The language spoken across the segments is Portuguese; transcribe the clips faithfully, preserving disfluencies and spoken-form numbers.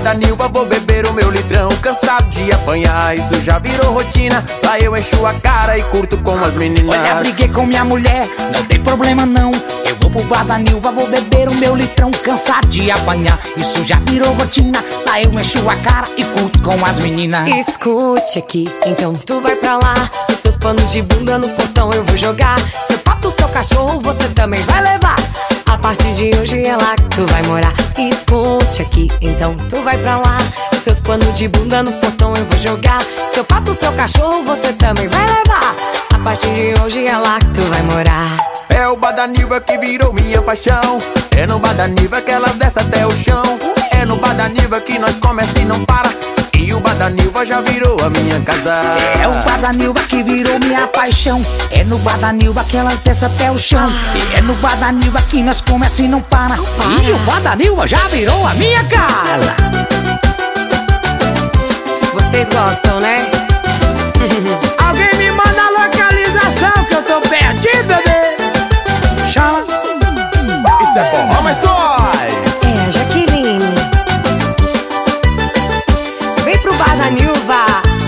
Nilva, vou beber o meu litrão. Cansado de apanhar, isso já virou rotina. Lá eu encho a cara e curto com as meninas. Olha, briguei com minha mulher, não tem problema não. Eu vou pro bar da Nilva, vou beber o meu litrão. Cansado de apanhar, isso já virou rotina. Lá eu encho a cara e curto com as meninas. Escute aqui, então tu vai pra lá. Os seus panos de bunda no portão eu vou jogar. Seu pato, seu cachorro, você também vai levar. A partir de hoje é lá que tu vai morar. Escute aqui, então tu vai pra lá. Os seus panos de bunda no portão eu vou jogar. Seu pato, seu cachorro, você também vai levar. A partir de hoje é lá que tu vai morar. É o bar da Nilva que virou minha paixão. É no bar da Nilva que elas descem até o chão. É no bar da Nilva que nós começa e não para. E o bar da Nilva já virou a minha casa. É o bar da Nilva que virou minha paixão. É no bar da Nilva que elas descem até o chão. É no bar da Nilva que nós começa e não para. E o bar da Nilva já virou a minha casa. Vocês gostam, né? Alguém me manda a localização que eu tô perdido, bebê. Chama. Isso é bom, mas nós. É a Jaqueline. Vem pro bar da Nilva.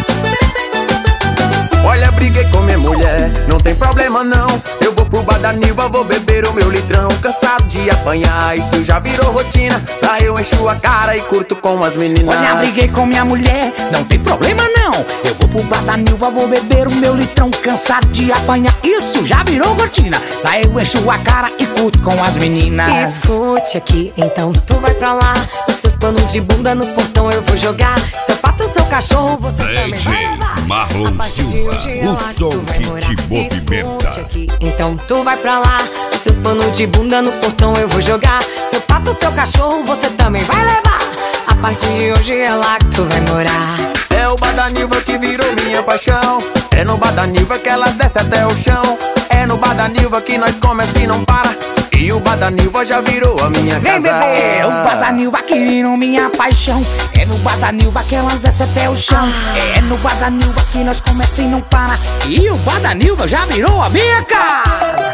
Olha, briguei com minha mulher, não tem problema não. Eu vou pro bar da Nilva, vou beber o meu litrão. Cansado de apanhar, isso já virou rotina. Lá eu encho a cara e curto com as meninas. Olha, briguei com minha mulher, não tem problema não. Eu vou pro bar da Nilva, vou beber o meu litrão. Cansado de apanhar, isso já virou rotina. Lá eu encho a cara e curto com as meninas. Escute aqui, então tu vai pra lá. Os seus panos de bunda no portão eu vou jogar. Seu pato, seu cachorro, você também vai levar. Marlon Silva, o som que te movimenta. Aqui, então tu vai pra lá. Os seus panos de bunda no portão eu vou jogar. Seu pato, seu cachorro, você também vai levar. A partir de hoje é lá que tu vai morar. É o bar da Nilva que virou minha paixão. É no bar da Nilva que elas descem até o chão. É no bar da Nilva que nós começa e não para. E o bar da Nilva já virou a minha Vem, casa. bebê. É o bar da Nilva que virou minha paixão. É no bar da Nilva que elas descem até o chão. É no bar da Nilva que nós começa e não para. E o bar da Nilva já virou a minha casa.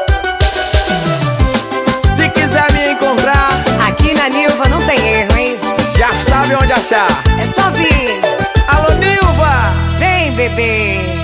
Se quiser me encontrar, Aqui na Nilva não tem erro, hein? já sabe onde achar. É só vir. Alô, Nilva! Vem, bebê.